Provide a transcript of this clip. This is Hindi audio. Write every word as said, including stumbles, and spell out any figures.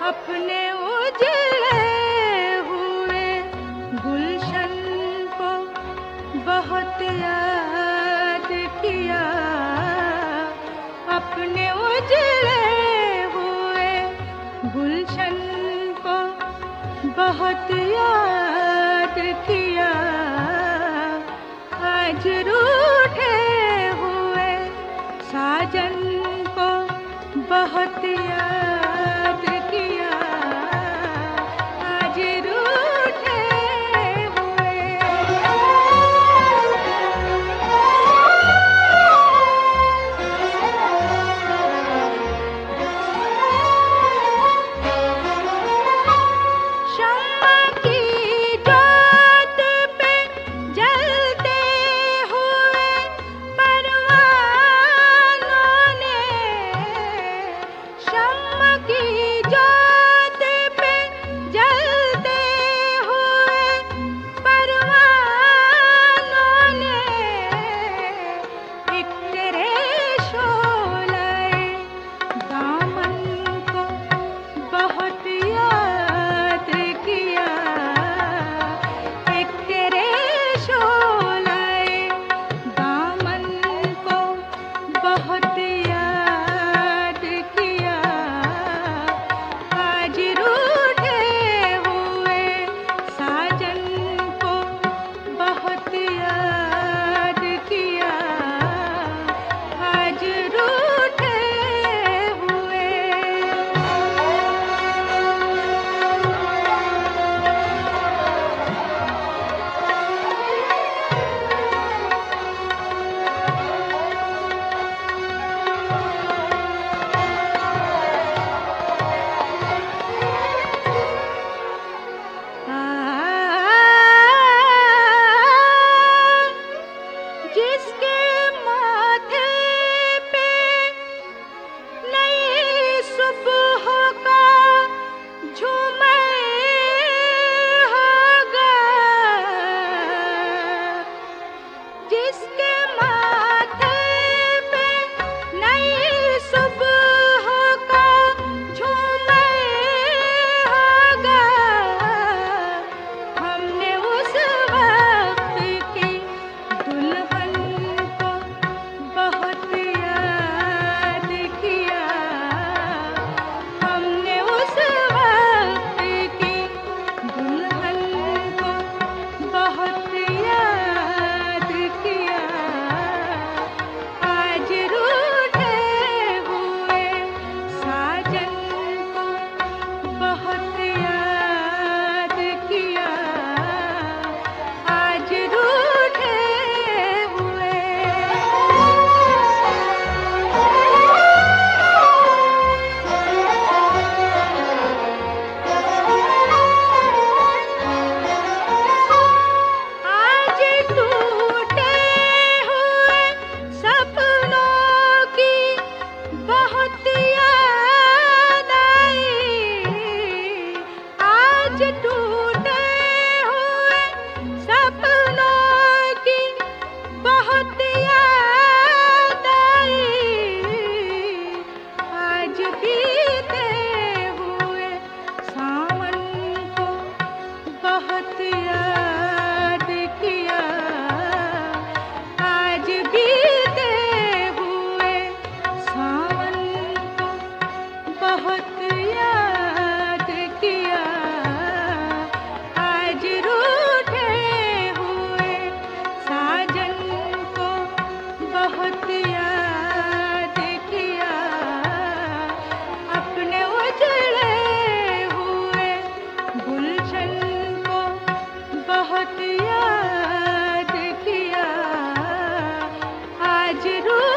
अपने उजड़े हुए गुलशन को बहुत याद किया। अपने उजड़े हुए गुलशन को बहुत याद किया। आज रूठे हुए साजन को बहुत याद किया। आज रूठे हुए शम्मा की जोत पे जलते हुए परवानों ने, शम्मा की जोत पे जलते हुए परवानों ने एक तेरे शोले दामन को बहुत याद किया। एक तेरे शोले दामन को बहुत याद किया। आज रूठे हुए साजन को बहुत याद किया। आज रूठे हुए जिसके माथे पे नई सुबह का झूमर होगा, जिसके माथे पे नई सुबह का झूमर होगा। हमने उस वक्त की दुल्हन को बहुत याद किया। हमने उस वक्त की दुल्हन को बहुत याद किया। आज रूठे हुए साजन को बहुत याद किया। आज रूठे हुए आज टूटे हुए सपनों की बहुत याद आई। आज टूटे हुए सपनों की बहुत याद आई। आज बीते हुए सावन को बहुत याद किया। आज बीते हुए सावन को बहुत याद किया। आज रूठे हुए साजन को बहुत याद किया। अपने उजड़े हुए गुलशन को बहुत याद किया। आज रू